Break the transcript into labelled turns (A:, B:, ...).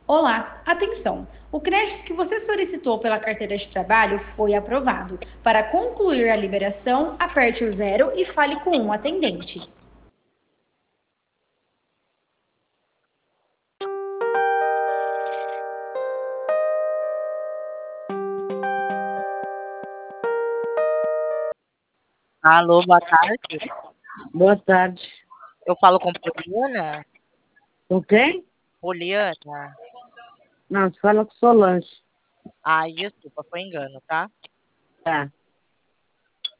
A: Olá, atenção! O crédito que você solicitou pela carteira de trabalho foi aprovado. Para concluir a liberação, aperte o zero e fale com um atendente.
B: Alô, boa tarde.
C: Boa tarde.
B: Eu falo com Poliana?
C: Com quem?
B: Poliana?
C: Não, você fala com Solange.
B: Ai, desculpa, foi engano, tá?
C: Tá.